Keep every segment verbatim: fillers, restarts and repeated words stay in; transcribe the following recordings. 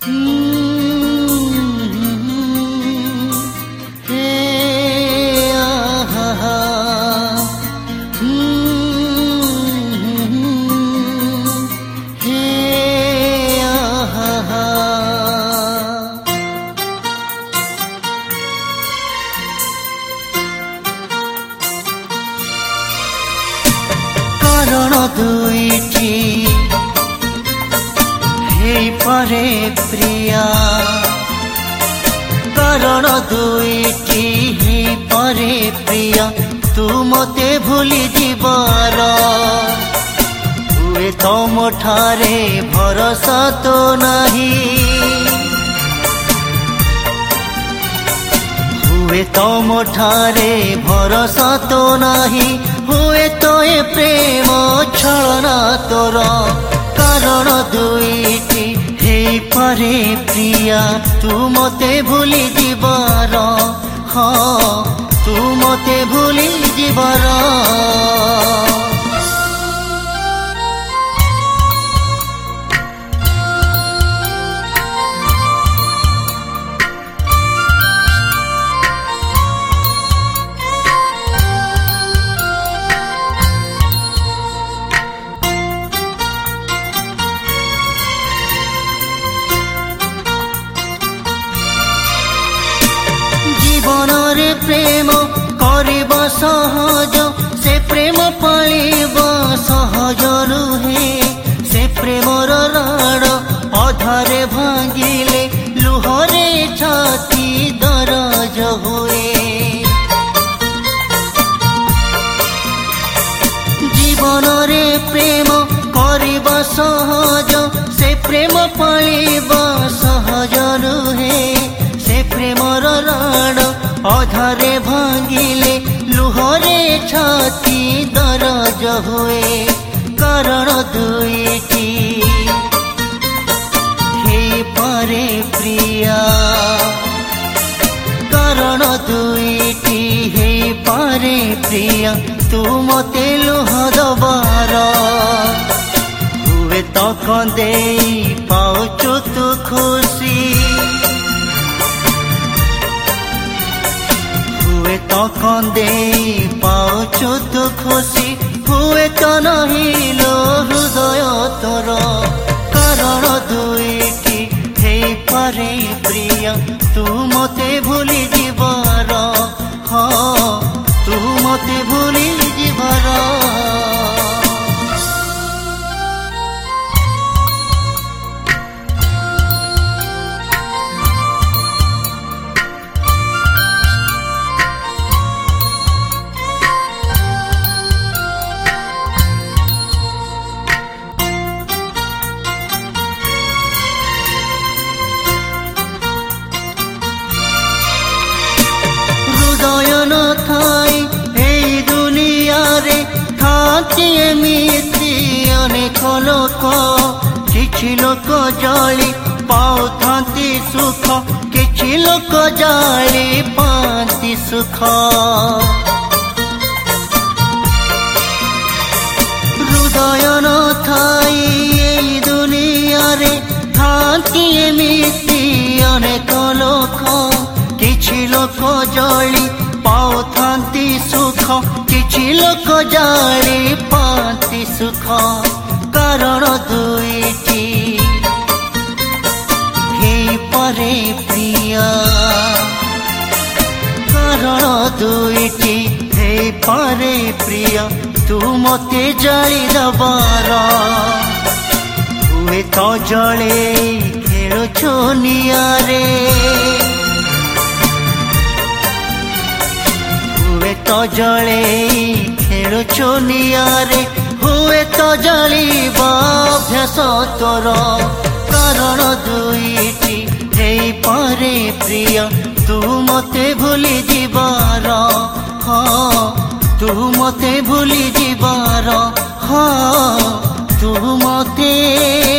कारण दुईटी हे परे प्रिया कारण दुईटी हे परे प्रिया तू मते भूली जीवार हुए तम ठारे भरोसा तो नहीं हुए तम ठारे भरोसा तो नहीं हुए तो ए प्रेम छलना तोर कारण दुईटी हे परे प्रिया तू मते भूली जीवार हाँ तू मते भूली जीवार जीवनरे प्रेम करिब सहज से प्रेम पालिब सहज रुहे से प्रेमर राड़ अधारे भांगिले लुहरे छाती दरज हुए जीवनरे प्रेम करिब सहज से प्रेम पालिब सहज रुहे से प्रेमर राड़ अधारे भांगिले लुहरे छाती दरज हुए कारण दुईटी हे परे प्रिया कारण दुईटी हे परे प्रिया तू मते लुह दबार हुए तो कंदे पाउचु तू खुशी हुए तो कंदे पाउचु तू खुशी हुए तो नहीं लो हृदय तोर कारण दुईटी हे परे प्रिया तू मते भूली जीवार हाँ तू मते भूली जीवार थाई ए दुनिया रे थाती एमिति अनेक लोक किछि लोक जाली पाउ थांती सुख किछि लोक जाली पाती सुख हृदय न थाई ए दुनिया रे थाती एमिति अनेक लोक किछि लोक जाली पाओ थांती सुख किछि लोक जाली पाती सुख कारण दुईटी हे परे प्रिया कारण दुईटी हे परे प्रिया तू मते जाली दबार हुए तो जले खेलुछु नियारे तो जले खेलुछु नियारे हुए तो जलिब अभ्यास तोर कारण दुईटी हे परे प्रिया तू मते भूली जीवार हाँ तू मते भूली जीवार हाँ तू मते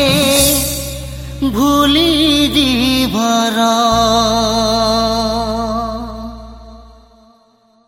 भूली जीवार।